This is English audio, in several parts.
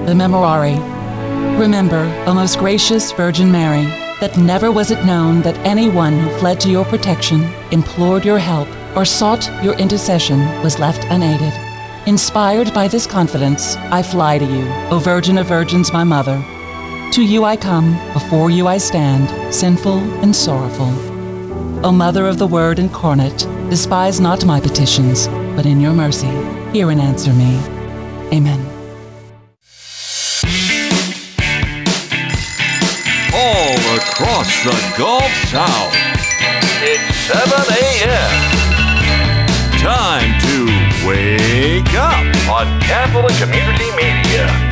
The Memorare. Remember, O most gracious Virgin Mary, that never was it known that anyone who fled to your protection, implored your help, or sought your intercession was left unaided. Inspired by this confidence, I fly to you, O Virgin of Virgins, my Mother. To you I come, before you I stand, sinful and sorrowful. O Mother of the Word incarnate, despise not my petitions, but in your mercy, hear and answer me. Amen. All across the Gulf South, it's 7 a.m. Time to wake up on Catholic Community Media.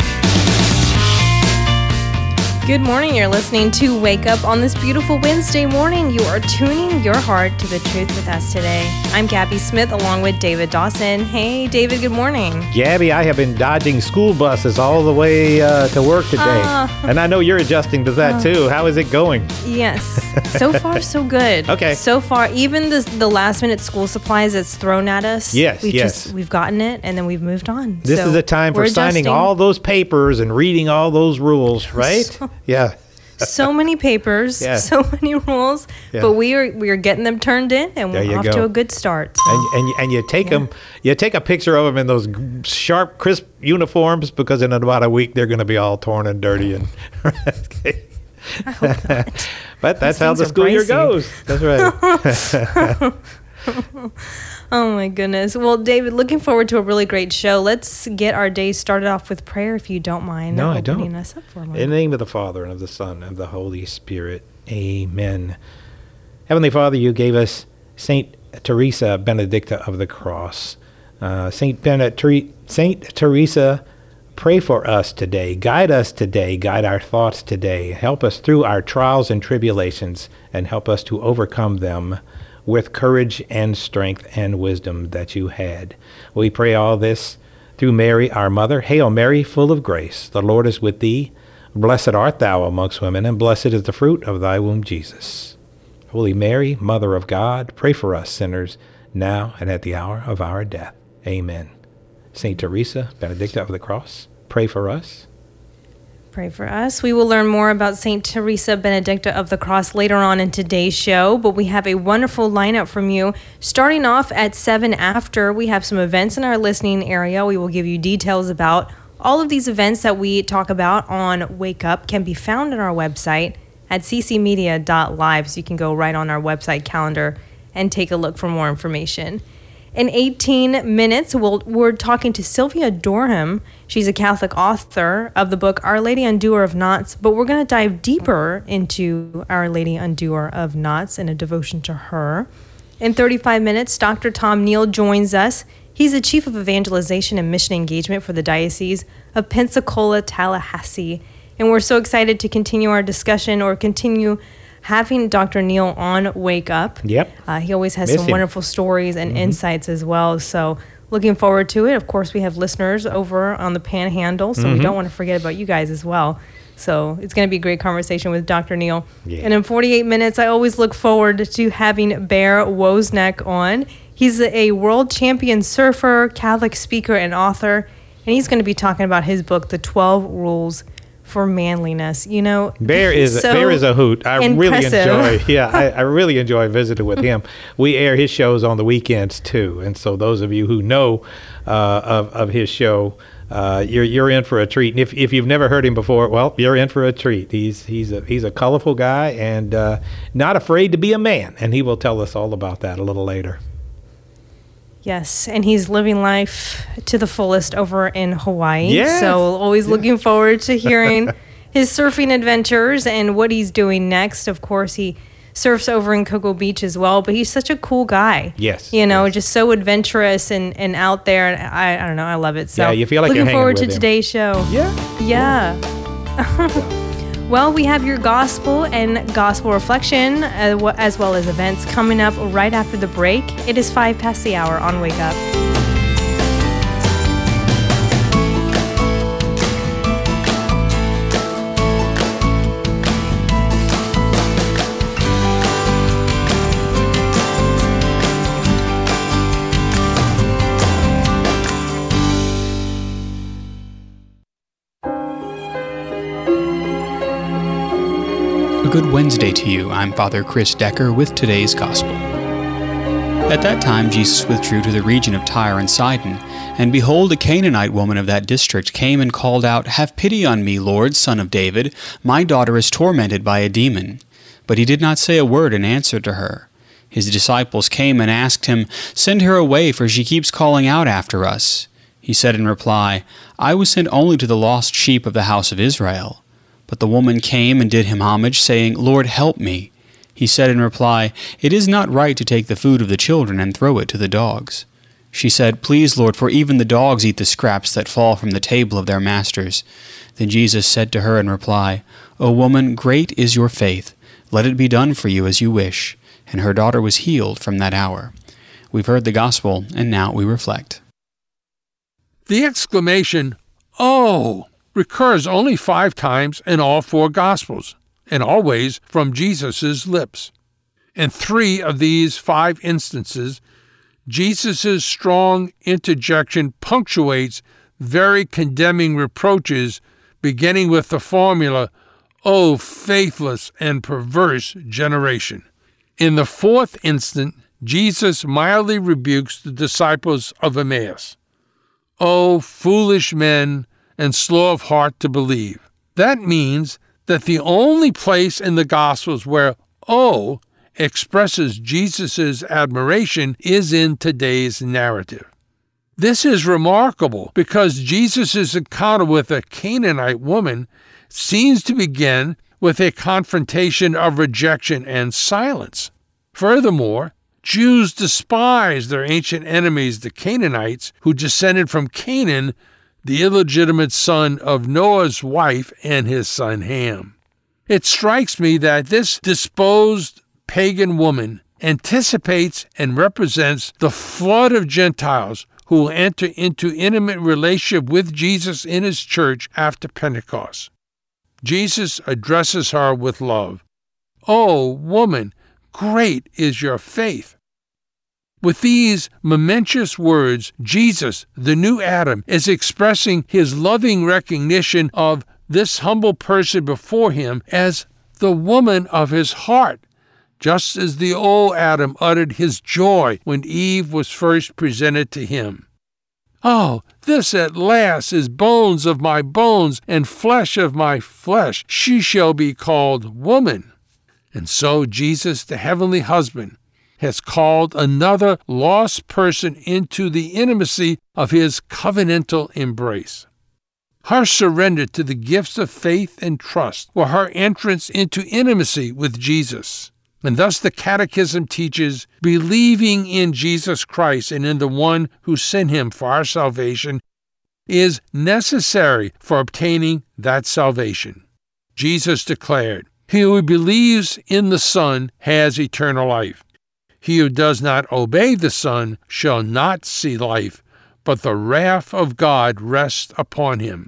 Good morning. You're listening to Wake Up on this beautiful Wednesday morning. You are tuning your heart to the truth with us today. I'm Gabby Smith along with David Dawson. Hey, David, good morning. Gabby, I have been dodging school buses all the way to work today. And I know you're adjusting to that too. How is it going? Yes. So far, so good. Okay. So far, even the last minute school supplies that's thrown at us. Yes, we've gotten it and then we've moved on. This is a time for signing all those papers and reading all those rules, right? Yeah. So many papers, so many rules, but we are getting them turned in, and we're off to a good start. So. And you take them, you take a picture of them in those sharp, crisp uniforms, because in about a week they're going to be all torn and dirty. And I hope not. But that's how the school year goes. That's right. Oh my goodness. Well, David, looking forward to a really great show. Let's get our day started off with prayer, if you don't mind. No, I don't. Us up for a In the name of the Father, and of the Son, and of the Holy Spirit. Amen. Heavenly Father, you gave us Saint Teresa Benedicta of the Cross. Saint Teresa, pray for us today. Guide us today. Guide our thoughts today. Help us through our trials and tribulations, and help us to overcome them with courage and strength and wisdom that you had. We pray all this through Mary, our mother. Hail Mary, full of grace. The Lord is with thee. Blessed art thou amongst women, and blessed is the fruit of thy womb, Jesus. Holy Mary, Mother of God, pray for us sinners, now and at the hour of our death. Amen. Saint Teresa, Benedicta of the Cross, pray for us. Pray for us. We will learn more about St. Teresa Benedicta of the Cross later on in today's show, but we have a wonderful lineup from you. Starting off at 7 after, we have some events in our listening area. We will give you details about all of these events that we talk about on Wake Up can be found on our website at ccmedia.live, so you can go right on our website calendar and take a look for more information. In 18 minutes, we're talking to Sylvia Dorham. She's a Catholic author of the book Our Lady Undoer of Knots, but we're going to dive deeper into Our Lady Undoer of Knots in a devotion to her. In 35 minutes, Dr. Tom Neal joins us. He's the Chief of Evangelization and Mission Engagement for the Diocese of Pensacola, Tallahassee. And we're so excited to continue our discussion or continue having Dr. Neal on Wake Up. Yep. He always has some wonderful stories and insights as well. So looking forward to it. Of course, we have listeners over on the Panhandle, so we don't want to forget about you guys as well. So it's going to be a great conversation with Dr. Neal. Yeah. And in 48 minutes, I always look forward to having Bear Wozniak on. He's a world champion surfer, Catholic speaker, and author. And he's going to be talking about his book, The 12 Rules for Manliness. You know, Bear is a hoot. I really enjoy visiting with him. We air his shows on the weekends too, and so those of you who know of his show, you're in for a treat. And if you've never heard him before, well, you're in for a treat. He's a colorful guy and not afraid to be a man, and he will tell us all about that a little later. Yes, and he's living life to the fullest over in Hawaii. Yes. So always looking forward to hearing his surfing adventures and what he's doing next. Of course, he surfs over in Cocoa Beach as well, but he's such a cool guy. Yes. You know, just so adventurous and out there. And I don't know, I love it. So you feel like looking you're forward to him. Today's show. Yeah. Well, we have your gospel and gospel reflection, as well as events coming up right after the break. It is 5 past the hour on Wake Up. good Wednesday to you. I'm Father Chris Decker with today's Gospel. At that time Jesus withdrew to the region of Tyre and Sidon, and behold, a Canaanite woman of that district came and called out, "Have pity on me, Lord, Son of David. My daughter is tormented by a demon." But he did not say a word in answer to her. His disciples came and asked him, "Send her away, for she keeps calling out after us." He said in reply, "I was sent only to the lost sheep of the house of Israel." But the woman came and did him homage, saying, "Lord, help me." He said in reply, "It is not right to take the food of the children and throw it to the dogs." She said, "Please, Lord, for even the dogs eat the scraps that fall from the table of their masters." Then Jesus said to her in reply, "O woman, great is your faith. Let it be done for you as you wish." And her daughter was healed from that hour. We've heard the gospel, and now we reflect. The exclamation, "Oh!" recurs only 5 times in all 4 Gospels, and always from Jesus' lips. In 3 of these 5 instances, Jesus' strong interjection punctuates very condemning reproaches, beginning with the formula, "O faithless and perverse generation." In the 4th instant, Jesus mildly rebukes the disciples of Emmaus. "O foolish men, and slow of heart to believe." That means that the only place in the Gospels where "O" expresses Jesus' admiration is in today's narrative. This is remarkable because Jesus' encounter with a Canaanite woman seems to begin with a confrontation of rejection and silence. Furthermore, Jews despise their ancient enemies, the Canaanites, who descended from Canaan, the illegitimate son of Noah's wife and his son Ham. It strikes me that this disposed pagan woman anticipates and represents the flood of Gentiles who will enter into intimate relationship with Jesus in his church after Pentecost. Jesus addresses her with love. "Oh, woman, great is your faith." With these momentous words, Jesus, the new Adam, is expressing his loving recognition of this humble person before him as the woman of his heart, just as the old Adam uttered his joy when Eve was first presented to him. "Oh, this at last is bones of my bones and flesh of my flesh. She shall be called woman." And so Jesus, the heavenly husband, has called another lost person into the intimacy of his covenantal embrace. Her surrender to the gifts of faith and trust were her entrance into intimacy with Jesus. And thus the Catechism teaches, believing in Jesus Christ and in the one who sent him for our salvation is necessary for obtaining that salvation. Jesus declared, "He who believes in the Son has eternal life. He who does not obey the Son shall not see life, but the wrath of God rests upon him."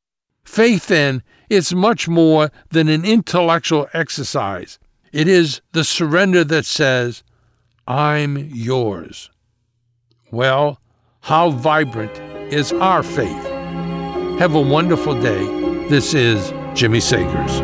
Faith, then, is much more than an intellectual exercise. It is the surrender that says, "I'm yours." Well, how vibrant is our faith? Have a wonderful day. This is Jimmy Sakers.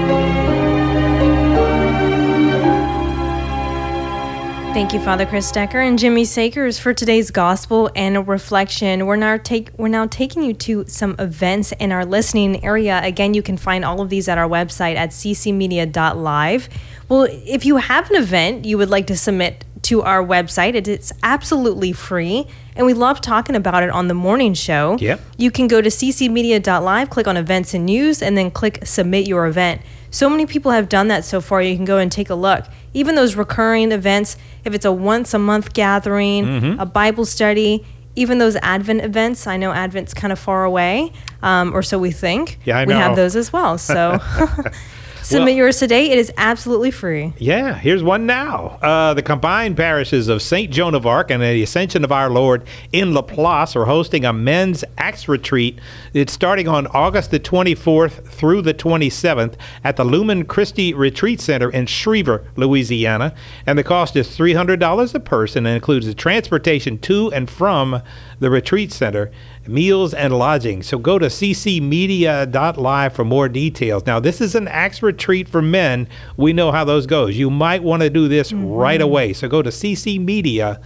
Thank you, Father Chris Decker and Jimmy Sakers, for today's gospel and reflection. We're now taking you to some events in our listening area. Again, you can find all of these at our website at ccmedia.live. Well, if you have an event you would like to submit to our website, it's absolutely free, and we love talking about it on the morning show. Yep. You can go to ccmedia.live, click on events and news, and then click submit your event. So many people have done that so far. You can go and take a look. Even those recurring events, if it's a once-a-month gathering, a Bible study, even those Advent events. I know Advent's kind of far away, or so we think. Yeah, I know. We have those as well. So submit yours today. It is absolutely free. Yeah, here's one now. The combined parishes of St. Joan of Arc and the Ascension of Our Lord in Laplace are hosting a men's Acts retreat. It's starting on August the 24th through the 27th at the Lumen Christi Retreat Center in Schriever, Louisiana. And the cost is $300 a person and includes the transportation to and from the retreat center. meals and lodging. So go to ccmedia.live for more details. Now, this is an Acts retreat for men. We know how those goes. You might want to do this right away. So go to ccmedia.live.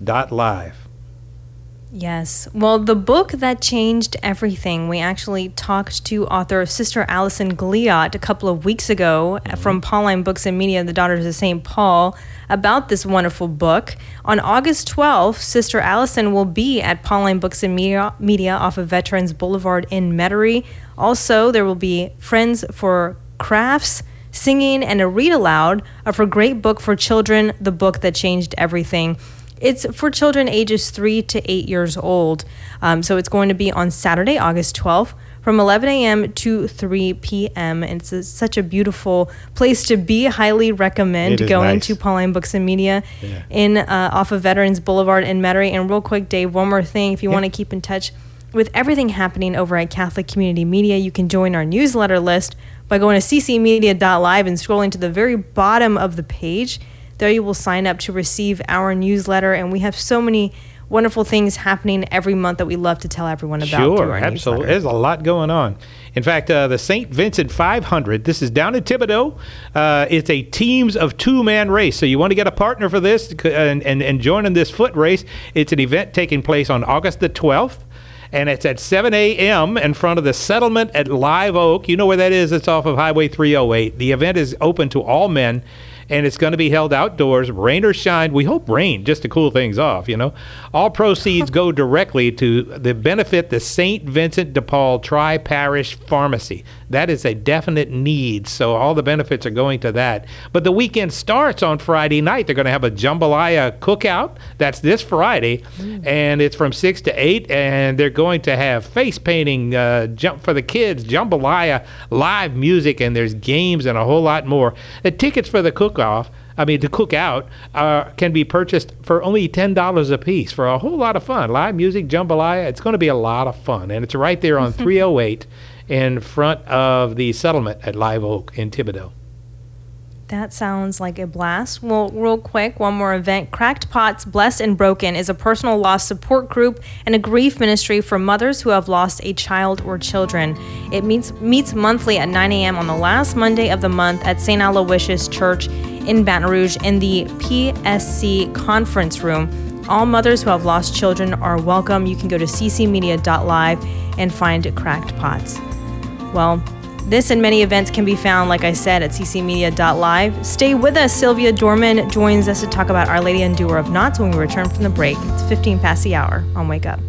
Yes. Well, the book that changed everything, we actually talked to author Sister Allison Gliot a couple of weeks ago from Pauline Books and Media, the Daughters of St. Paul, about this wonderful book. On August 12th, Sister Allison will be at Pauline Books and Media off of Veterans Boulevard in Metairie. Also, there will be Friends for Crafts, singing, and a read aloud of her great book for children, The Book That Changed Everything. It's for children ages 3 to 8 years old. So it's going to be on Saturday, August 12th, from 11 a.m. to 3 p.m. And it's such a beautiful place to be. Highly recommend going to Pauline Books and Media in off of Veterans Boulevard in Metairie. And real quick, Dave, one more thing. If you want to keep in touch with everything happening over at Catholic Community Media, you can join our newsletter list by going to ccmedia.live and scrolling to the very bottom of the page. There you will sign up to receive our newsletter, and we have so many wonderful things happening every month that we love to tell everyone about. Sure, absolutely. There's a lot going on. In fact, the St. Vincent 500, this is down in Thibodaux. It's a teams of two-man race, so you want to get a partner for this and join in this foot race. It's an event taking place on August the 12th. And it's at 7 a.m. in front of the settlement at Live Oak. You know where that is? It's off of Highway 308. The event is open to all men, and it's going to be held outdoors, rain or shine. We hope rain, just to cool things off, you know. All proceeds go directly to the benefit the St. Vincent de Paul Tri-Parish Pharmacy. That is a definite need, so all the benefits are going to that. But the weekend starts on Friday night. They're going to have a jambalaya cookout. That's this Friday, and it's from 6 to 8, and they're going to have face painting jump for the kids, jambalaya, live music, and there's games and a whole lot more. The tickets for the cookout can be purchased for only $10 a piece for a whole lot of fun. Live music, jambalaya, it's going to be a lot of fun, and it's right there on 308 in front of the settlement at Live Oak in Thibodaux. That sounds like a blast. Well, real quick, one more event. Cracked Pots, Blessed and Broken is a personal loss support group and a grief ministry for mothers who have lost a child or children. It meets monthly at 9 a.m. on the last Monday of the month at St. Aloysius Church in Baton Rouge in the PSC conference room. All mothers who have lost children are welcome. You can go to ccmedia.live and find Cracked Pots. Well, this and many events can be found, like I said, at ccmedia.live. Stay with us. Sylvia Dorman joins us to talk about Our Lady and Doer of Knots when we return from the break. It's 15 past the hour on Wake Up.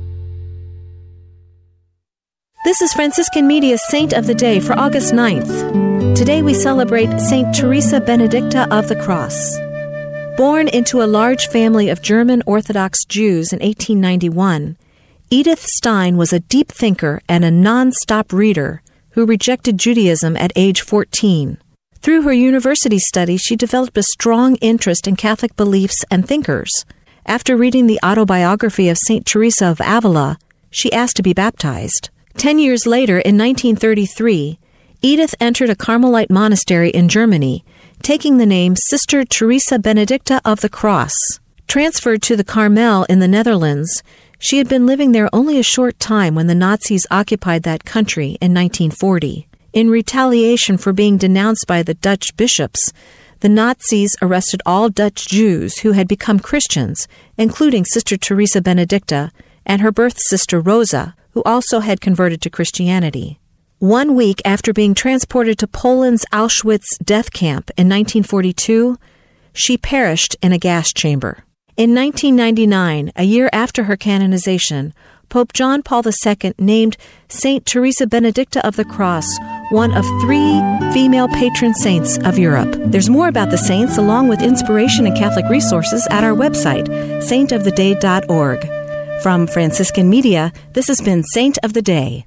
This is Franciscan Media's Saint of the Day for August 9th. Today we celebrate Saint Teresa Benedicta of the Cross. Born into a large family of German Orthodox Jews in 1891, Edith Stein was a deep thinker and a non-stop reader who rejected Judaism at age 14. Through her university studies, she developed a strong interest in Catholic beliefs and thinkers. After reading the autobiography of St. Teresa of Avila, she asked to be baptized. 10 years later, in 1933, Edith entered a Carmelite monastery in Germany, taking the name Sister Teresa Benedicta of the Cross. Transferred to the Carmel in the Netherlands, she had been living there only a short time when the Nazis occupied that country in 1940. In retaliation for being denounced by the Dutch bishops, the Nazis arrested all Dutch Jews who had become Christians, including Sister Teresa Benedicta and her birth sister Rosa, who also had converted to Christianity. 1 week after being transported to Poland's Auschwitz death camp in 1942, she perished in a gas chamber. In 1999, a year after her canonization, Pope John Paul II named Saint Teresa Benedicta of the Cross one of 3 female patron saints of Europe. There's more about the saints along with inspiration and Catholic resources at our website, saintoftheday.org. From Franciscan Media, this has been Saint of the Day.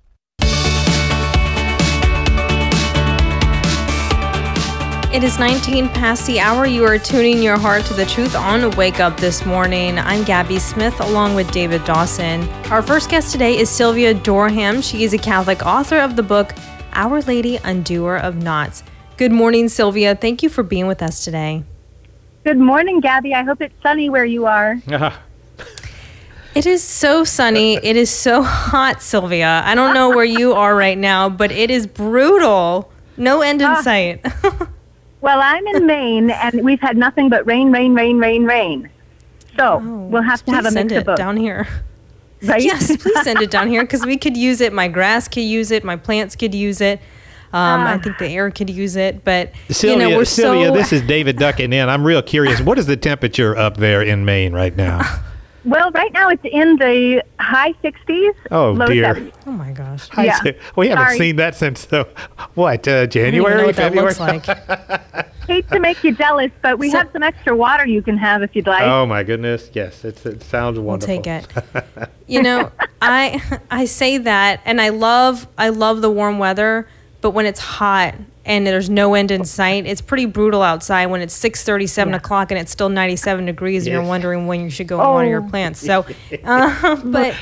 It is 19 past the hour. You are tuning your heart to the truth on Wake Up this morning. I'm Gabby Smith along with David Dawson. Our first guest today is Sylvia Dorham. She is a Catholic author of the book Our Lady, Undoer of Knots. Good morning, Sylvia. Thank you for being with us today. Good morning, Gabby. I hope it's sunny where you are. It is so sunny. It is so hot, Sylvia. I don't know where you are right now, but it is brutal. No end in sight. Well, I'm in Maine, and we've had nothing but rain, rain, rain, rain, rain. So we'll have to have a mix of both. Down here. Right? Yes, please send it down here because we could use it. My grass could use it. My plants could use it. I think the air could use it. But, Sylvia, we're Sylvia, this is David ducking in. I'm real curious. What is the temperature up there in Maine right now? Well, right now it's in the high 60s, Oh, low dear. 70s. Oh, my gosh. Yeah. We haven't Sorry. seen that since, I don't even know January, what that February? looks like. Hate to make you jealous, but we have some extra water you can have if you'd like. Oh, my goodness. Yes, it sounds We'll wonderful. take it. I say that, and I love the warm weather, but when it's hot and there's no end in sight, it's pretty brutal outside when it's 6:30, 7 o'clock, and it's still 97 degrees, and you're Yes. wondering when you should go and water your plants. So, but,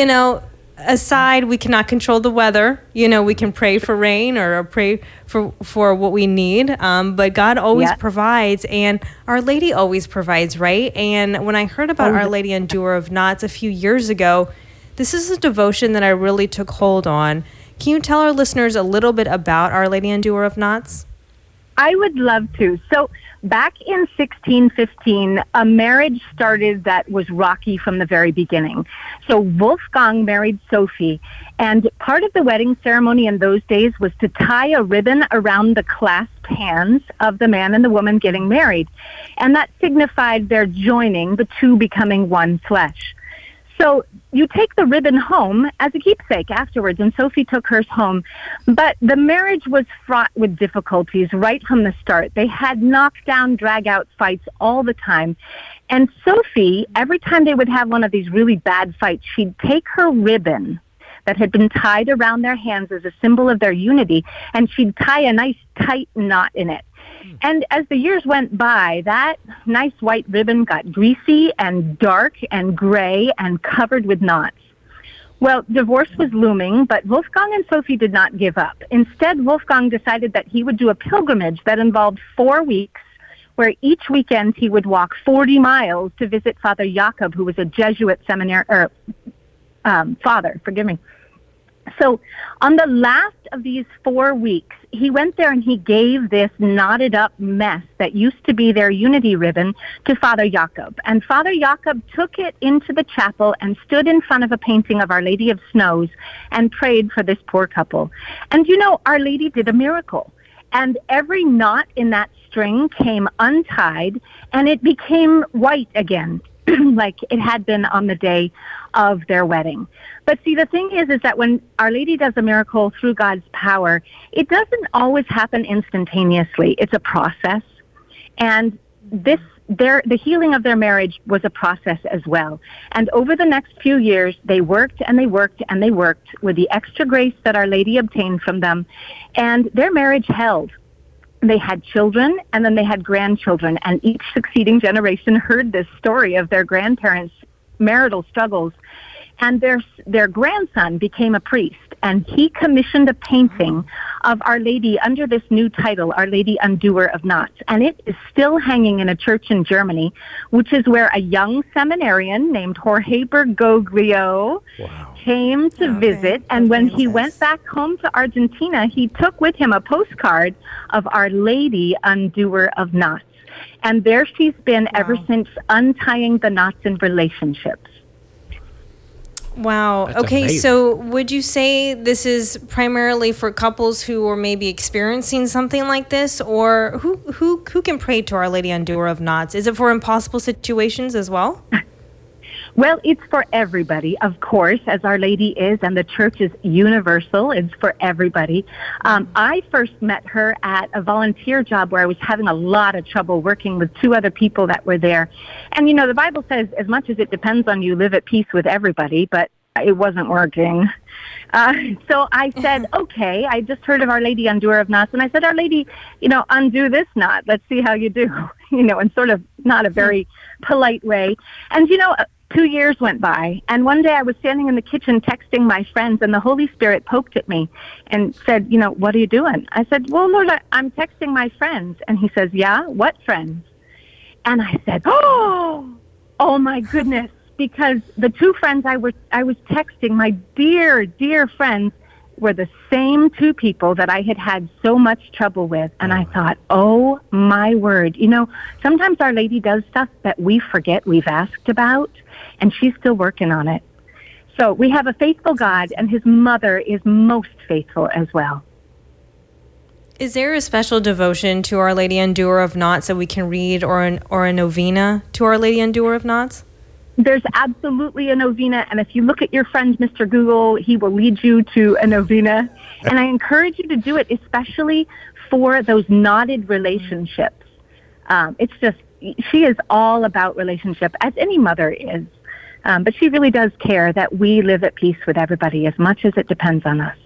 aside, we cannot control the weather. We can pray for rain or pray for what we need. But God always provides, and Our Lady always provides, right? And when I heard about Our Lady Endure of Knots a few years ago, this is a devotion that I really took hold on. Can you tell our listeners a little bit about Our Lady Endure of Knots? I would love to. So back in 1615, a marriage started that was rocky from the very beginning. So Wolfgang married Sophie, and part of the wedding ceremony in those days was to tie a ribbon around the clasped hands of the man and the woman getting married. And that signified their joining, the two becoming one flesh. So you take the ribbon home as a keepsake afterwards, and Sophie took hers home. But the marriage was fraught with difficulties right from the start. They had knockdown, drag-out fights all the time. And Sophie, every time they would have one of these really bad fights, she'd take her ribbon that had been tied around their hands as a symbol of their unity, and she'd tie a nice tight knot in it. And as the years went by, that nice white ribbon got greasy and dark and gray and covered with knots. Well, divorce was looming, but Wolfgang and Sophie did not give up. Instead, Wolfgang decided that he would do a pilgrimage that involved 4 weeks, where each weekend he would walk 40 miles to visit Father Jakob, who was a Jesuit father, forgive me. So on the last of these 4 weeks, he went there and he gave this knotted up mess that used to be their unity ribbon to Father Jakob. And Father Jakob took it into the chapel and stood in front of a painting of Our Lady of Snows and prayed for this poor couple. And Our Lady did a miracle. And every knot in that string came untied and it became white again, like it had been on the day of their wedding. But see, the thing is that when Our Lady does a miracle through God's power, it doesn't always happen instantaneously. It's a process. And the healing of their marriage was a process as well. And over the next few years, they worked and they worked and they worked with the extra grace that Our Lady obtained from them. And their marriage held. They had children, and then they had grandchildren, and each succeeding generation heard this story of their grandparents' marital struggles. And their grandson became a priest, and he commissioned a painting of Our Lady under this new title, Our Lady Undoer of Knots. And it is still hanging in a church in Germany, which is where a young seminarian named Jorge Bergoglio came to visit. And when he went back home to Argentina, he took with him a postcard of Our Lady Undoer of Knots. And there she's been ever since, untying the knots in relationships. Wow. That's okay, amazing. so would you say this is primarily for couples who are maybe experiencing something like this, or who can pray to Our Lady Undoer of Knots? Is it for impossible situations as well? Well, it's for everybody, of course, as Our Lady is, and the church is universal. It's for everybody. I first met her at a volunteer job where I was having a lot of trouble working with 2 other people that were there. And, the Bible says, as much as it depends on you, live at peace with everybody, but it wasn't working. So I said, okay, I just heard of Our Lady Undoer of Knots, and I said, Our Lady, undo this knot. Let's see how you do, in sort of not a very polite way. And, 2 years went by, and one day I was standing in the kitchen texting my friends, and the Holy Spirit poked at me and said, what are you doing? I said, well, Lord, I'm texting my friends. And he says, yeah, what friends? And I said, oh my goodness. because the two friends I was texting, my dear friends, were the same two people that I had so much trouble with. And I thought, oh my word. Sometimes Our Lady does stuff that we forget we've asked about, and she's still working on it. So we have a faithful God, and his mother is most faithful as well. Is there a special devotion to Our Lady Undoer of Knots that we can read, or a novena to Our Lady Undoer of Knots? There's absolutely a novena, and if you look at your friend Mr. Google, he will lead you to a novena. And I encourage you to do it, especially for those knotted relationships. It's just, she is all about relationship, as any mother is. But she really does care that we live at peace with everybody as much as it depends on us.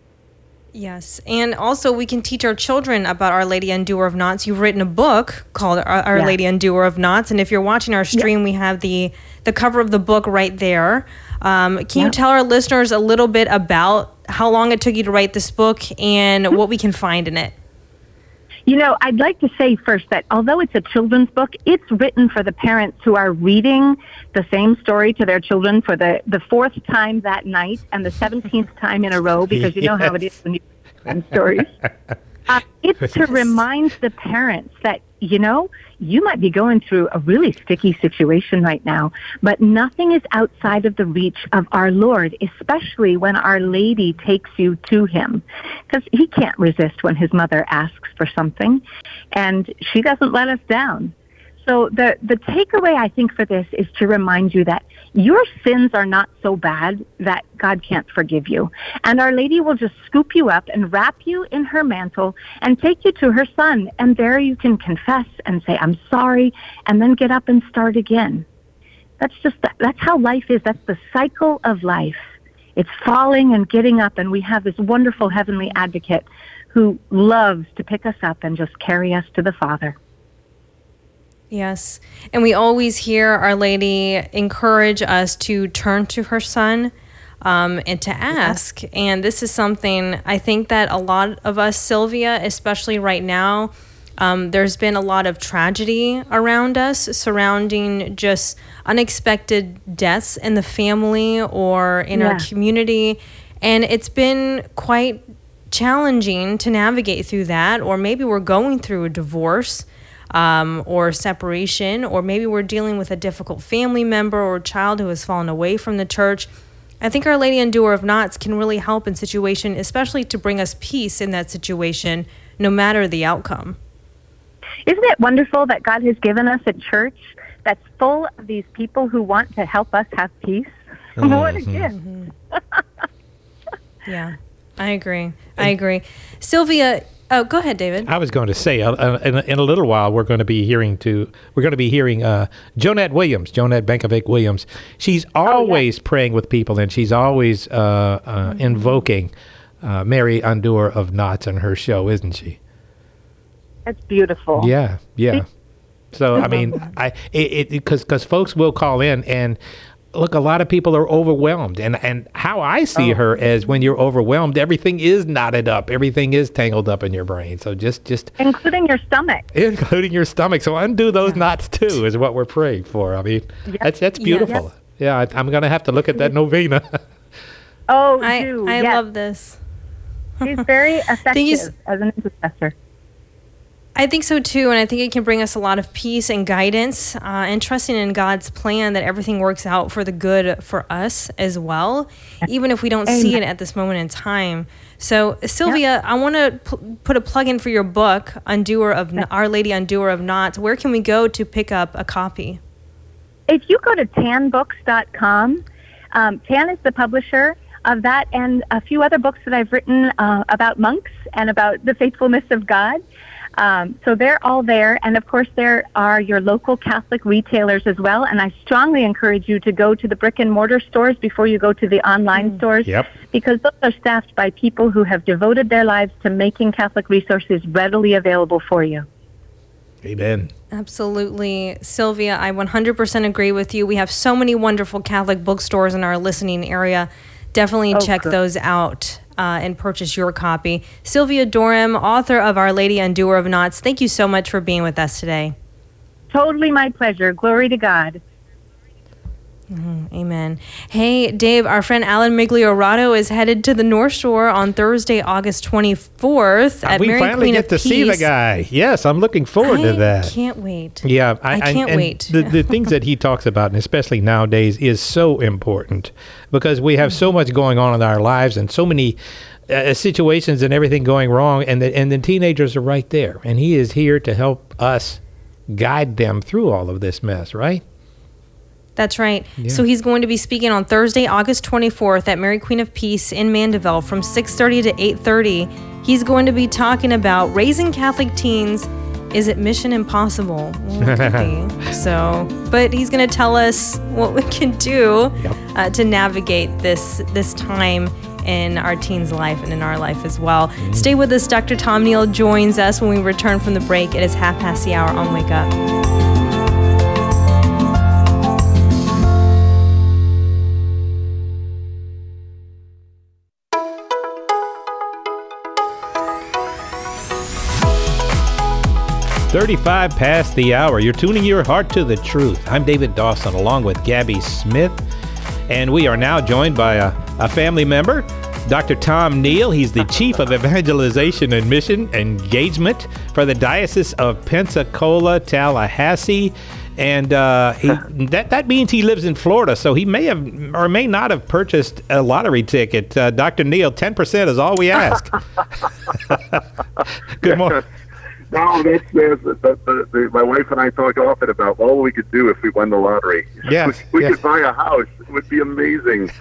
Yes, and also we can teach our children about Our Lady Undoer of Knots. You've written a book called Our Lady Undoer of Knots, and if you're watching our stream, we have the cover of the book right there. Can you tell our listeners a little bit about how long it took you to write this book and what we can find in it? I'd like to say first that although it's a children's book, it's written for the parents who are reading the same story to their children for the fourth time that night and the 17th time in a row, because you know how it is when you read stories. It's to remind the parents that, you might be going through a really sticky situation right now, but nothing is outside of the reach of our Lord, especially when Our Lady takes you to him, because he can't resist when his mother asks for something, and she doesn't let us down. So the takeaway, I think, for this is to remind you that your sins are not so bad that God can't forgive you. And Our Lady will just scoop you up and wrap you in her mantle and take you to her Son. And there you can confess and say, I'm sorry, and then get up and start again. That's how life is. That's the cycle of life. It's falling and getting up, and we have this wonderful heavenly advocate who loves to pick us up and just carry us to the Father. Yes, and we always hear Our Lady encourage us to turn to her Son and to ask. And this is something I think that a lot of us, Sylvia, especially right now, there's been a lot of tragedy around us surrounding just unexpected deaths in the family or in our community. And it's been quite challenging to navigate through that, or maybe we're going through a divorce. Or separation, or maybe we're dealing with a difficult family member or child who has fallen away from the church. I think Our Lady Undoer of Knots can really help in situation, especially to bring us peace in that situation, no matter the outcome. Isn't it wonderful that God has given us a church that's full of these people who want to help us have peace? Mm-hmm. What a gift. Yeah, I agree. Sylvia, oh, go ahead, David. I was going to say, in a little while, we're going to be hearing Jonette Williams, Jonette Bankovic Williams. She's always praying with people, and she's always invoking Mary Undoer of Knots on her show, isn't she? That's beautiful. Yeah. So I mean, because folks will call in and. Look, a lot of people are overwhelmed, and how I see her as when you're overwhelmed, everything is knotted up, everything is tangled up in your brain. So just including your stomach. So undo those knots too, is what we're praying for. I mean, that's beautiful. Yeah, I'm gonna have to look at that novena. I love this. She's very effective as an intercessor. I think so too, and I think it can bring us a lot of peace and guidance, and trusting in God's plan that everything works out for the good for us as well, even if we don't see it at this moment in time. So, Sylvia, I want to put a plug in for your book, Our Lady Undoer of Knots. Where can we go to pick up a copy? If you go to tanbooks.com, Tan is the publisher of that and a few other books that I've written about monks and about the faithfulness of God. So they're all there. And of course, there are your local Catholic retailers as well. And I strongly encourage you to go to the brick and mortar stores before you go to the online stores. Yep. Because those are staffed by people who have devoted their lives to making Catholic resources readily available for you. Amen. Absolutely. Sylvia, I 100% agree with you. We have so many wonderful Catholic bookstores in our listening area. Definitely check those out. And purchase your copy. Sylvia Dorham, author of Our Lady Undoer of Knots, thank you so much for being with us today. Totally my pleasure. Glory to God. Amen. Hey, Dave, our friend Alan Migliorato is headed to the North Shore on Thursday, August 24th at We Mary finally Queen get of to see the Peace. guy. Yes, I'm looking forward to that. I can't wait. Yeah, I can't wait. The things that he talks about, and especially nowadays, is so important because we have so much going on in our lives and so many situations and everything going wrong, and the teenagers are right there, and he is here to help us guide them through all of this mess, right? That's right. Yeah. So he's going to be speaking on Thursday, August 24th at Mary Queen of Peace in Mandeville from 6:30 to 8:30. He's going to be talking about raising Catholic teens. Is it mission impossible? Well, it could be. So, but he's going to tell us what we can do to navigate this time in our teens' life and in our life as well. Stay with us. Dr. Tom Neal joins us when we return from the break. It is 1:30 on Wake Up. "35 past the hour. You're tuning your heart to the truth. I'm David Dawson along with Gabby Smith, and we are now joined by a family member, Dr. Tom Neal. He's the Chief of Evangelization and Mission Engagement for the Diocese of Pensacola, Tallahassee. And that means he lives in Florida, so he may have or may not have purchased a lottery ticket. Dr. Neal, 10% is all we ask. Good morning. No, that's my wife and I talk often about all we could do if we won the lottery. Yes, we could buy a house. It would be amazing.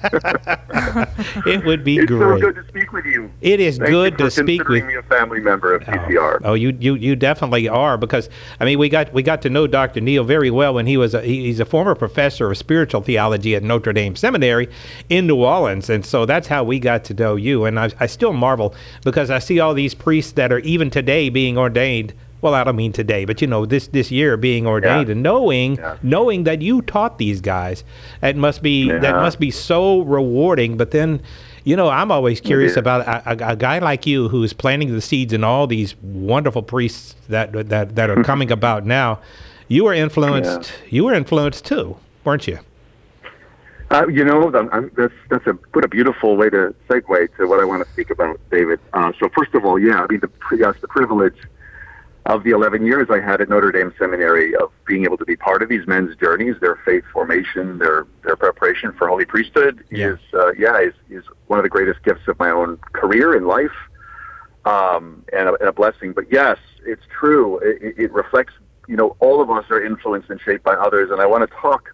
It would be it's great. so good to speak with you. It is Thank good you for to speak with considering me a family member of PCR. Oh, you definitely are, because I mean we got to know Dr. Neal very well when he's a former professor of spiritual theology at Notre Dame Seminary in New Orleans, and so that's how we got to know you. And I still marvel because I see all these priests that are even today being ordained. Well, I don't mean today, but this year being ordained, and knowing that you taught these guys, that must be so rewarding. But then, I'm always curious about a guy like you who's planting the seeds in all these wonderful priests that are coming about now. You were influenced. Yeah. You were influenced too, weren't you? That's what a beautiful way to segue to what I want to speak about, David. So first of all, the privilege of the 11 years I had at Notre Dame Seminary of being able to be part of these men's journeys, their faith formation, their preparation for holy priesthood is one of the greatest gifts of my own career in life, and a blessing. But yes, it's true. It reflects, all of us are influenced and shaped by others, and I want to talk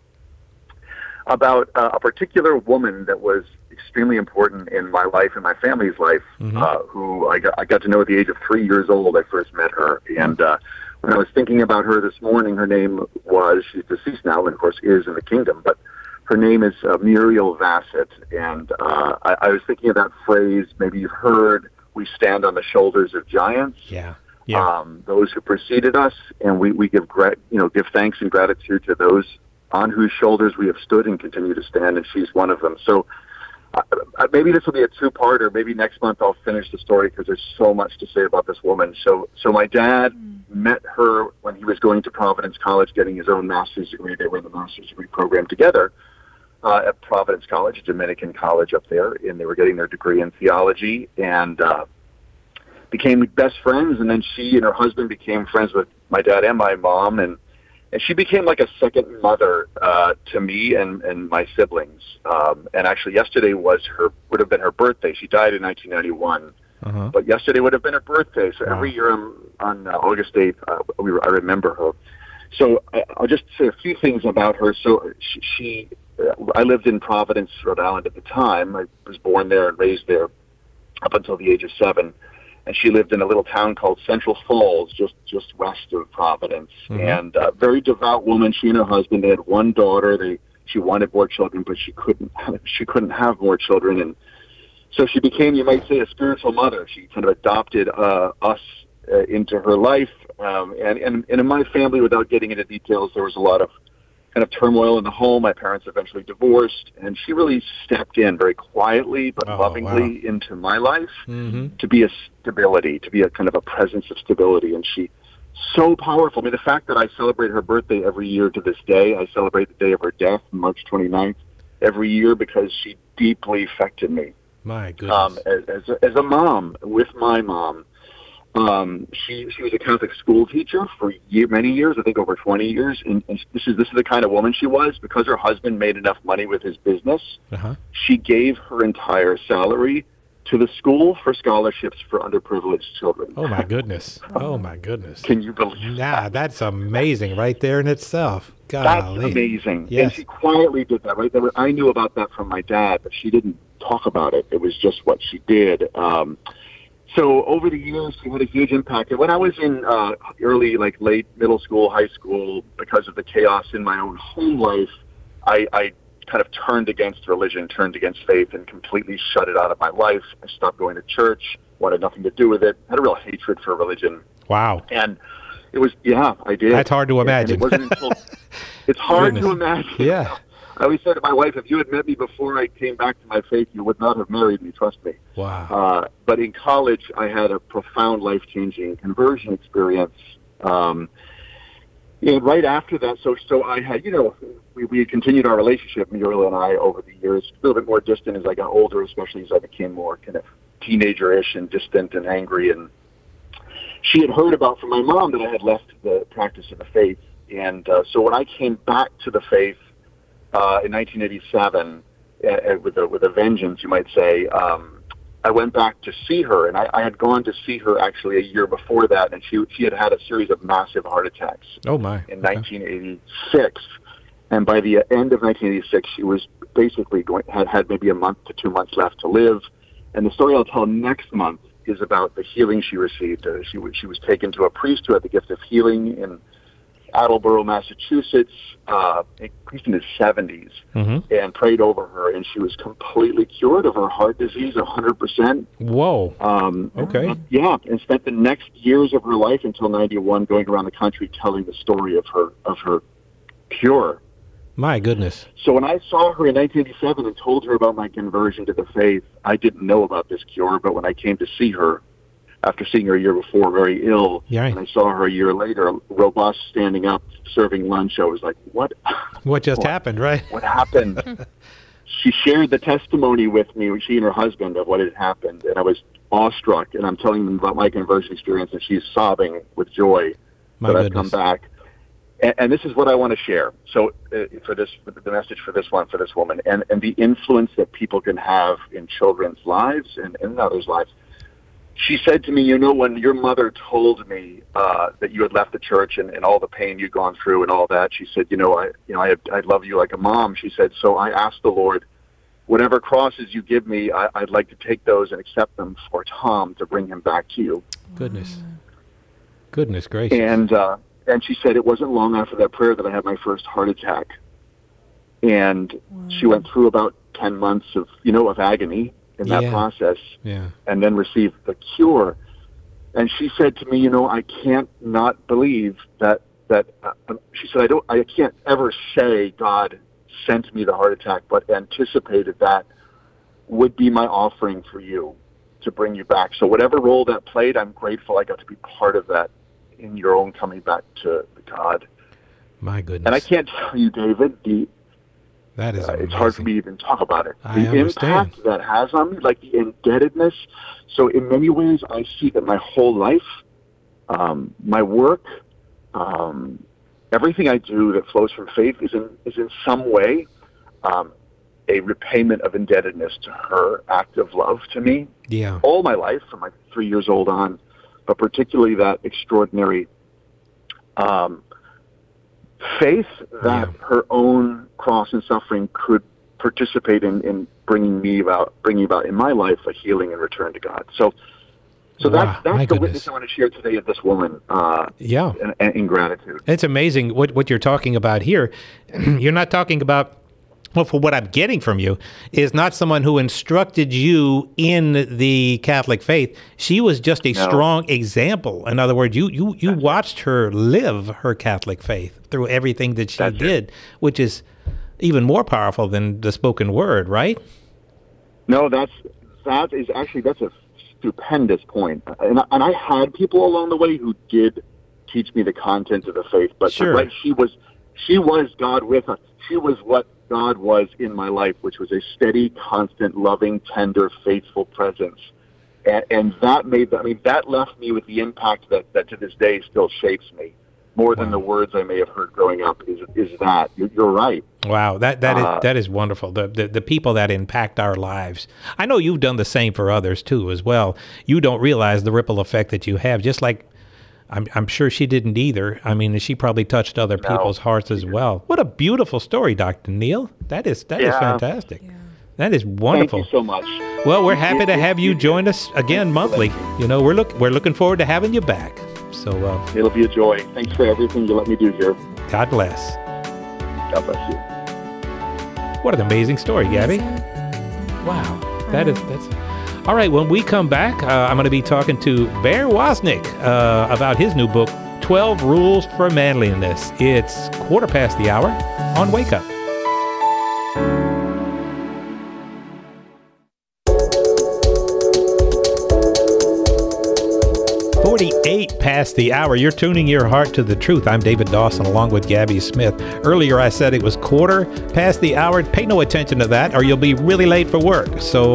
about a particular woman that was extremely important in my life and my family's life, who I got to know at the age of 3 years old. I first met her, and when I was thinking about her this morning, her name she's deceased now, and of course is in the kingdom, but her name is Muriel Vassett, and I was thinking of that phrase, maybe you've heard, we stand on the shoulders of giants. Yeah. Those who preceded us, and we give thanks and gratitude to those on whose shoulders we have stood and continue to stand, and she's one of them. So maybe this will be a two-parter. Maybe next month I'll finish the story because there's so much to say about this woman. So my dad met her when he was going to Providence College, getting his own master's degree. They were in the master's degree program together at Providence College, a Dominican college up there, and they were getting their degree in theology and became best friends. And then she and her husband became friends with my dad and my mom, and she became like a second mother to me and my siblings. And actually, yesterday would have been her birthday. She died in 1991, but yesterday would have been her birthday. So every year on August 8th, I remember her. So I'll just say a few things about her. So I lived in Providence, Rhode Island at the time. I was born there and raised there up until the age of 7. And she lived in a little town called Central Falls, just west of Providence. And a very devout woman. She and her husband, they had one daughter. She wanted more children, but she couldn't have more children. And so she became, you might say, a spiritual mother. She kind of adopted us into her life. And in my family, without getting into details, there was a lot of kind of turmoil in the home. My parents eventually divorced, and she really stepped in very quietly but lovingly into my life to be a stability, to be a kind of a presence of stability. And she so powerful. I mean, the fact that I celebrate her birthday every year to this day, I celebrate the day of her death, March 29th, every year because she deeply affected me. My goodness. As a mom, with my mom, she was a Catholic school teacher for many years, I think over 20 years, and this is the kind of woman she was. Because her husband made enough money with his business, she gave her entire salary to the school for scholarships for underprivileged children. Oh my goodness. Oh my goodness. Can you believe that? That's amazing right there in itself. Golly. That's amazing. Yes. And she quietly did that, right? I knew about that from my dad, but she didn't talk about it. It was just what she did. So over the years, she had a huge impact. And when I was in late middle school, high school, because of the chaos in my own home life, I kind of turned against religion, turned against faith, and completely shut it out of my life. I stopped going to church, wanted nothing to do with it, had a real hatred for religion. Wow. And it was, I did. That's hard to imagine. And it wasn't until, it's hard to imagine. Yeah. I always said to my wife, if you had met me before I came back to my faith, you would not have married me, trust me. Wow. But in college, I had a profound life-changing conversion experience. And right after that, so I had, we continued our relationship, Muriel and I, over the years, a little bit more distant as I got older, especially as I became more kind of teenager-ish and distant and angry. And she had heard about from my mom that I had left the practice of the faith. And so when I came back to the faith in 1987, with a vengeance, you might say, I went back to see her, and I had gone to see her actually a year before that, and she had had a series of massive heart attacks. Oh my! In 1986, and by the end of 1986, she was basically had maybe a month to 2 months left to live. And the story I'll tell next month is about the healing she received. She was taken to a priest who had the gift of healing in Attleboro, Massachusetts, a priest in his 70s, and prayed over her, and she was completely cured of her heart disease, 100%. Whoa. Okay. Yeah, and spent the next years of her life until 91 going around the country telling the story of her cure. My goodness. So when I saw her in 1987 and told her about my conversion to the faith, I didn't know about this cure, but when I came to see her, after seeing her a year before, very ill, and I saw her a year later, robust, standing up, serving lunch, I was like, what? What just happened, right? What happened? She shared the testimony with me, she and her husband, of what had happened, and I was awestruck, and I'm telling them about my conversion experience, and she's sobbing with joy I've come back. And this is what I want to share. So for the message for this woman, and the influence that people can have in children's lives and in others' lives. She said to me, when your mother told me that you had left the church and all the pain you'd gone through and all that, she said, I love you like a mom. She said, so I asked the Lord, whatever crosses you give me, I'd like to take those and accept them for Tom to bring him back to you. Goodness gracious. And she said it wasn't long after that prayer that I had my first heart attack. And she went through about 10 months of agony in that process, and then received the cure. And she said to me, I can't not believe that she said, I can't ever say God sent me the heart attack, but anticipated that would be my offering for you to bring you back. So whatever role that played, I'm grateful I got to be part of that in your own coming back to God. My goodness. And I can't tell you, David, that is it's hard for me to even talk about it. I the understand. Impact that has on me, like the indebtedness. So in many ways, I see that my whole life, my work, everything I do that flows from faith is in some way a repayment of indebtedness to her act of love to me. Yeah. All my life, from like 3 years old on, but particularly that extraordinary faith that her own cross and suffering could participate in bringing about in my life a healing and return to God. So that's the witness I want to share today of this woman. In gratitude. It's amazing what you're talking about here. You're not talking about. Well, for what I'm getting from you is not someone who instructed you in the Catholic faith. She was just a strong example. In other words, you watched her live her Catholic faith through everything that she did, which is even more powerful than the spoken word, right? No, that's a stupendous point. And I had people along the way who did teach me the content of the faith. But Sure. right, she was God with us. She was what God was in my life, which was a steady, constant, loving, tender, faithful presence. And that that left me with the impact that to this day still shapes me more than the words I may have heard growing up. Is that you're right? Wow, that is wonderful. The people that impact our lives. I know you've done the same for others too, as well. You don't realize the ripple effect that you have. Just like I'm sure she didn't either. I mean, she probably touched other people's hearts as well. What a beautiful story, Dr. Neil. That is fantastic. Yeah. That is wonderful. Thank you so much. Well, we're happy to have you join us again monthly. You know, we're looking forward to having you back. So it'll be a joy. Thanks for everything you let me do here. God bless. God bless you. What an amazing story, Gabby. Wow. That's all right. When we come back, I'm going to be talking to Bear Wozniak about his new book, 12 Rules for Manliness. It's 1:15 on Wake Up. Past the hour. You're tuning your heart to the truth. I'm David Dawson along with Gabby Smith. Earlier I said it was 1:15. Pay no attention to that or you'll be really late for work. So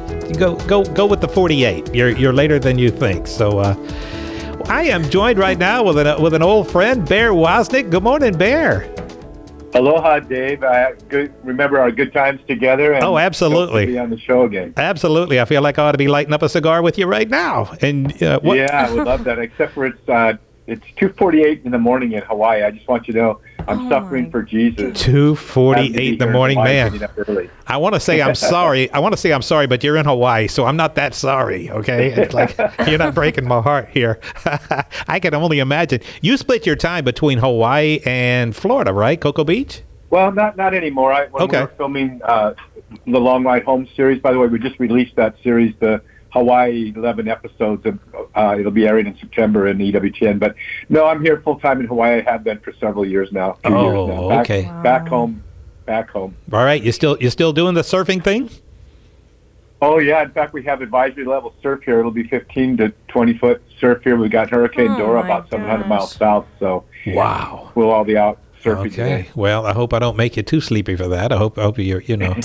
go with the 48. You're later than you think. So I am joined right now with an old friend, Bear Wozniak. Good morning, Bear. Aloha, Dave. Remember our good times together. And absolutely. Be on the show again. Absolutely. I feel like I ought to be lighting up a cigar with you right now. And what? Yeah, I would love that. Except for it's 2:48 in the morning in Hawaii. I just want you to know I'm suffering for Jesus. 2:48 in the morning, man. I want to say I'm sorry. But you're in Hawaii, so I'm not that sorry. Okay, it's like you're not breaking my heart here. I can only imagine. You split your time between Hawaii and Florida, right? Cocoa Beach. Well, not anymore. When we were filming the Long Ride Home series, by the way, we just released that series, the Hawaii 11 episodes. It'll be airing in September in EWTN. But no, I'm here full time in Hawaii. I have been for several years now. Back home. All right, you still doing the surfing thing? Oh yeah. In fact, we have advisory level surf here. It'll be 15 to 20 foot surf here. We got Hurricane Dora about 700 miles south. So wow, we'll all be out surfing today. Okay. Well, I hope I don't make you too sleepy for that. I hope you're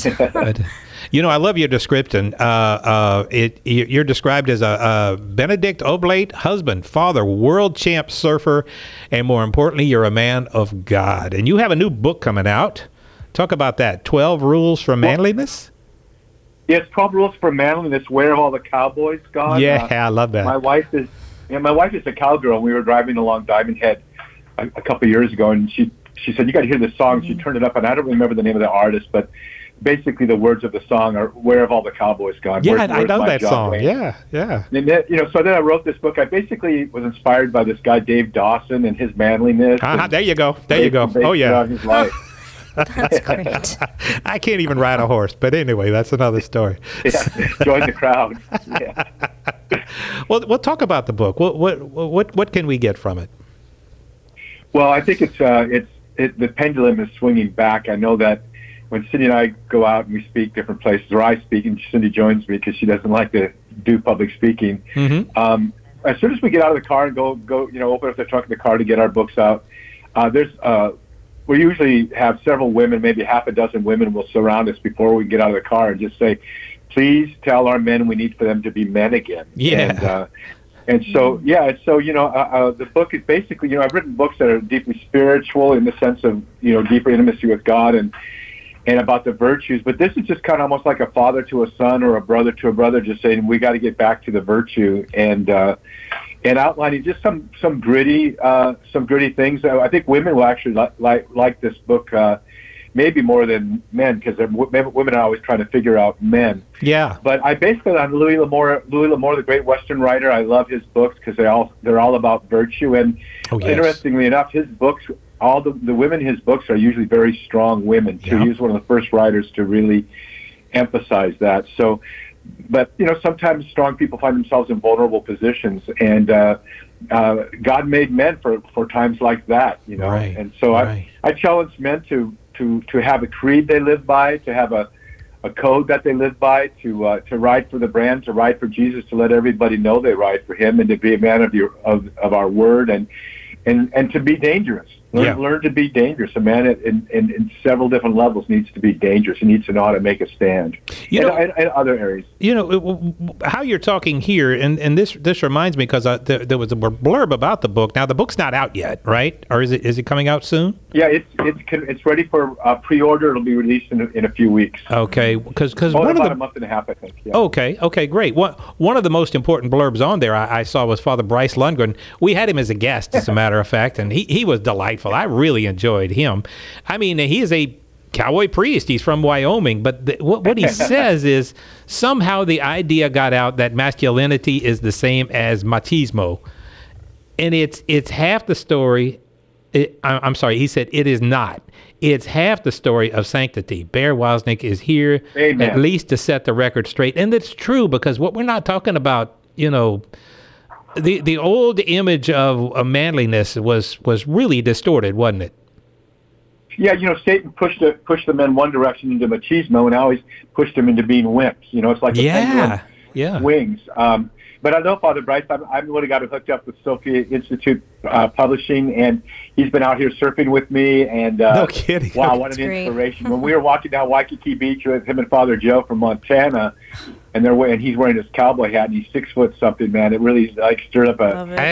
I love your description. You're described as a Benedict Oblate husband, father, world champ surfer, and more importantly, you're a man of God. And you have a new book coming out. Talk about that. 12 Rules for Manliness. Yes, 12 Rules for Manliness. Where have all the cowboys gone? Yeah, I love that. My wife is a cowgirl. We were driving along Diamond Head a couple of years ago, and she said, "You got to hear this song." She turned it up, and I don't remember the name of the artist, but basically the words of the song are "Where have all the cowboys gone?" Yeah, I know that song. Wayne? Yeah. And then, so then I wrote this book. I basically was inspired by this guy Dave Dawson and his manliness. There you go. Oh yeah. His life. That's great. I can't even ride a horse, but anyway, that's another story. Yeah, join the crowd. Yeah. Well, we'll talk about the book. What can we get from it? Well, I think the pendulum is swinging back. I know that when Cindy and I go out and we speak different places, or I speak and Cindy joins me because she doesn't like to do public speaking. Mm-hmm. As soon as we get out of the car and go, open up the trunk of the car to get our books out, we usually have several women, maybe half a dozen women will surround us before we get out of the car and just say, please tell our men we need for them to be men again. Yeah. The book is basically, I've written books that are deeply spiritual in the sense of, deeper intimacy with God and about the virtues. But this is just kind of almost like a father to a son or a brother to a brother, just saying we got to get back to the virtue and outlining just some gritty things. I think women will actually like this book maybe more than men because women are always trying to figure out men. Yeah. But I based it on Louis L'Amour, the great Western writer. I love his books because they're all about virtue. And interestingly enough, his books, all the women in his books are usually very strong women. So he was one of the first writers to really emphasize that. So. But, sometimes strong people find themselves in vulnerable positions, and God made men for times like that, Right. And so I challenge men to have a creed they live by, to have a code that they live by, to ride for the brand, to ride for Jesus, to let everybody know they ride for him, and to be a man of our word. And and to be dangerous. Learn to be dangerous. A man in several different levels needs to be dangerous. He needs to know how to make a stand. In other areas. How you're talking here, and this reminds me, because there was a blurb about the book. Now, the book's not out yet, right? Or is it coming out soon? Yeah, it's ready for pre-order. It'll be released in a few weeks. Okay, because about a month and a half, I think. Yeah. Okay, great. One of the most important blurbs on there I saw was Father Bryce Lundgren. We had him as a guest, as a matter of fact, and he was delightful. I really enjoyed him. I mean, he is a cowboy priest. He's from Wyoming, but what he says is somehow the idea got out that masculinity is the same as machismo, and it's half the story. I'm sorry, he said it is not. It's half the story of sanctity. Bear Wozniak is here at least to set the record straight, and it's true, because what we're not talking about, the old image of manliness was really distorted, wasn't it? Yeah, Satan pushed the men one direction into machismo, and now he's pushed them into being wimps. It's like the pendulum swings. But I know Father Bryce. I'm the one who got hooked up with Sophia Institute Publishing, and he's been out here surfing with me. And no kidding! Wow, what an inspiration! When we were walking down Waikiki Beach with him and Father Joe from Montana, and he's wearing his cowboy hat, and he's 6 foot something. Man, it really stirred up.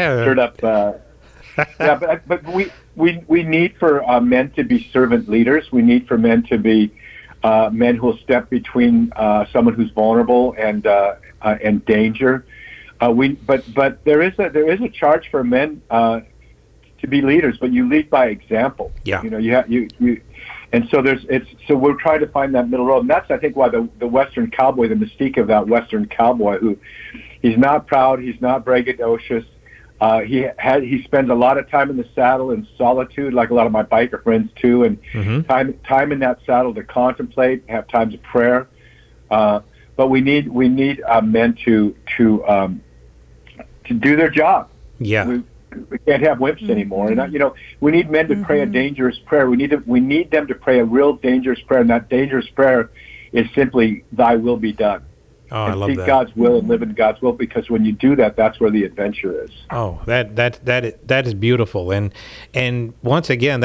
Yeah, but we need for men to be servant leaders. We need for men to be men who will step between someone who's vulnerable and danger. But there is a charge for men to be leaders, but you lead by example. Yeah. And so so we're trying to find that middle road, and that's, I think, why the Western cowboy, the mystique of that Western cowboy, who he's not proud, he's not braggadocious. He spends a lot of time in the saddle in solitude, like a lot of my biker friends too, and time in that saddle to contemplate, have times of prayer. But we need men to do their job. Yeah. We can't have wimps anymore, and we need men to pray a dangerous prayer. We need them to pray a real dangerous prayer, and that dangerous prayer is simply "Thy will be done." Oh, I love that. Seek God's will and live in God's will, because when you do that, that's where the adventure is. Oh, that is beautiful, and once again,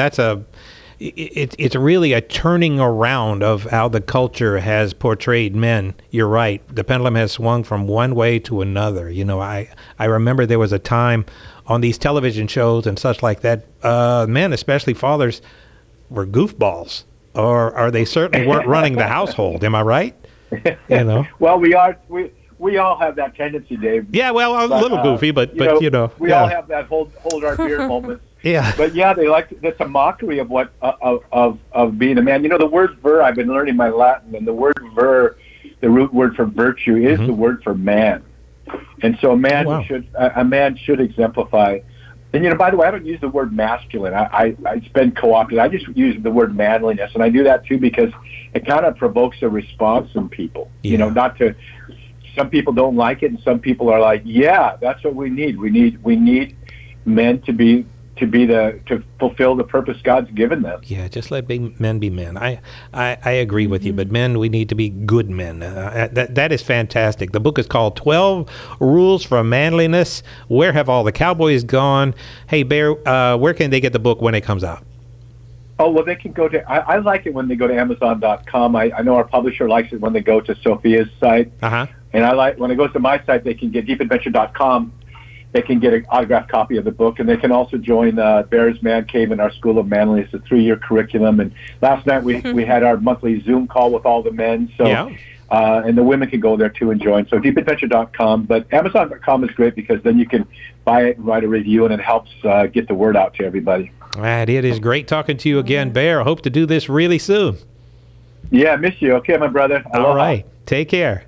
it's really a turning around of how the culture has portrayed men. You're right. The pendulum has swung from one way to another. I remember there was a time on these television shows and such like that, men, especially fathers, were goofballs, or they certainly weren't running the household. Am I right? Well, we all have that tendency, Dave. Yeah, well, a little goofy, but we all have that hold our beer moment. Yeah. But that's a mockery of what of being a man. The word vir, I've been learning my Latin, and the word vir, the root word for virtue, is the word for man. And so a man should exemplify. And by the way, I don't use the word masculine. It's been co-opted. I just use the word manliness, and I do that too because it kind of provokes a response in people. Yeah. Some people don't like it, and some people are like, yeah, that's what we need. We need men to fulfill the purpose God's given them. Yeah, just let men be men. I agree with you, but men, we need to be good men. That is fantastic. The book is called 12 Rules for Manliness. Where have all the cowboys gone? Hey, Bear, where can they get the book when it comes out? Oh, well, they can go to, I like it when they go to Amazon.com. I know our publisher likes it when they go to Sophia's site. Uh-huh. And when it goes to my site, they can get deepadventure.com. They can get an autographed copy of the book, and they can also join Bear's Man Cave in our School of Manliness, a 3-year curriculum. And last night we had our monthly Zoom call with all the men. So, and the women can go there too and join. So deepadventure.com, but Amazon.com is great because then you can buy it and write a review, and it helps get the word out to everybody. And it is great talking to you again, Bear. I hope to do this really soon. Yeah, I miss you. Okay, my brother. All right. Take care.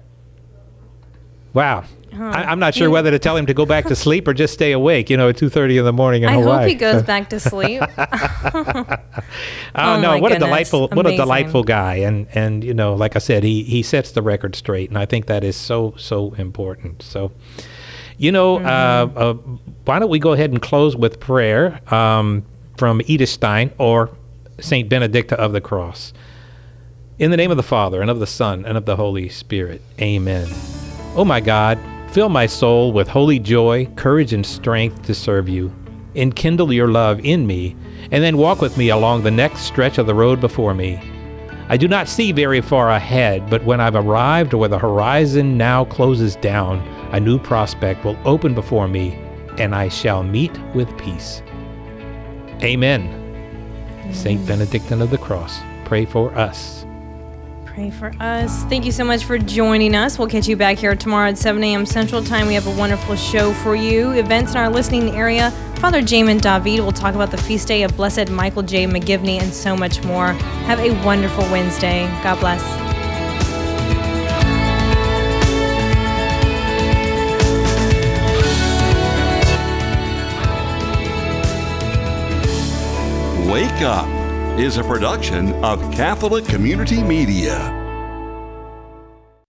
Wow. I'm not sure whether to tell him to go back to sleep or just stay awake, at 2:30 in the morning in Hawaii. I hope he goes back to sleep. Oh no, what a delightful guy. And like I said, he sets the record straight, and I think that is so important. So, why don't we go ahead and close with prayer from Edith Stein or Saint Benedicta of the Cross. In the name of the Father, and of the Son, and of the Holy Spirit. Amen. Oh my God, fill my soul with holy joy, courage, and strength to serve you. enkindle your love in me, and then walk with me along the next stretch of the road before me. I do not see very far ahead, but when I've arrived where the horizon now closes down, a new prospect will open before me, and I shall meet with peace. Amen. Saint Benedictine of the Cross, pray for us. Pray for us. Thank you so much for joining us. We'll catch you back here tomorrow at 7 a.m. Central Time. We have a wonderful show for you. Events in our listening area. Father Jamin David will talk about the feast day of Blessed Michael J. McGivney and so much more. Have a wonderful Wednesday. God bless. Wake Up is a production of Catholic Community Media.